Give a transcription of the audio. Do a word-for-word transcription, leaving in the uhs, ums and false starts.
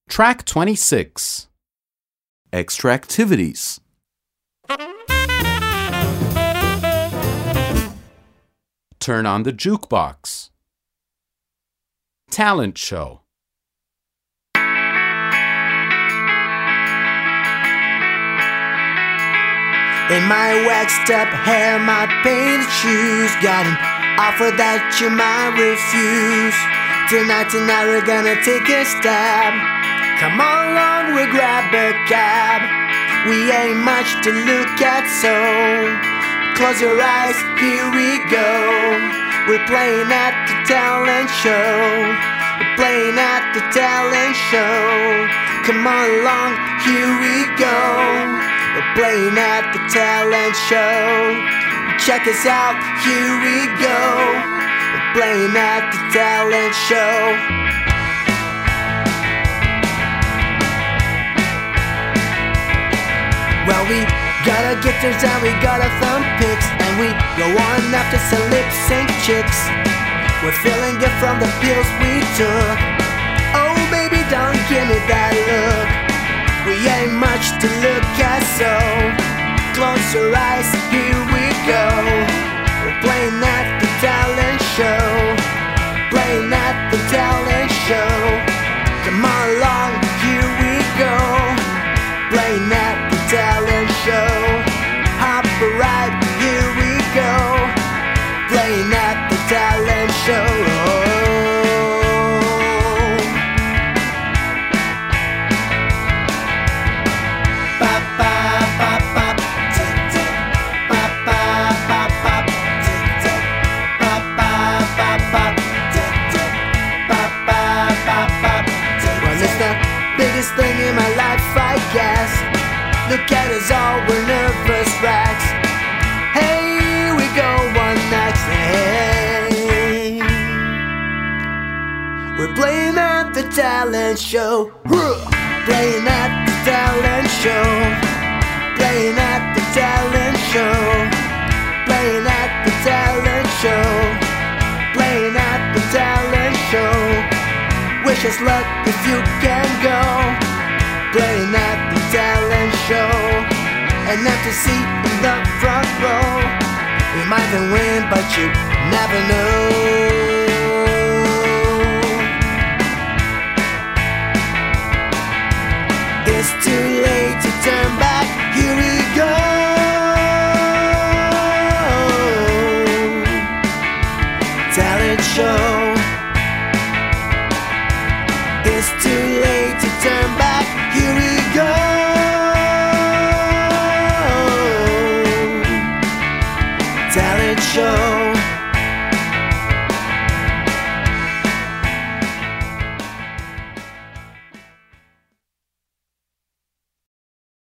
Track twenty-six. Extra activities. Turn on the jukebox. Talent show. In my waxed up hair, my painted shoes, got an offer that you might refuse. Tonight, tonight we're gonna take a stab. Come along, we'll grab a cab. We ain't much to look at, so close your eyes, here we go. We're playing at the talent show. We're playing at the talent show. Come on along, here we go. We're playing at the talent show. Check us out, here we go. We're playing at the talent show. Well, we got our guitars and we got our thumb picks, and we go on after some lip sync chicks. We're feeling good from the pills we took. Oh baby, don't give me that look. We ain't much to look at, so close your eyes, here we go. We're playing at the talent show. Playing at the talent show. Come on along, here we go. Playing at the talent show. Hop a ride, here we go. Playing at the talent show. Oh. Biggest thing in my life, I guess. Look at us all, we're nervous wrecks. Hey, we go one next. Hey, we're playing at the talent show. Playing at the talent show. Playing at the talent show. Playing at the talent show. Playing at the talent show. Wish us luck if you can go. Playing at the talent show. An empty seat in the front row. We might even win, but you never know. It's too late to turn back.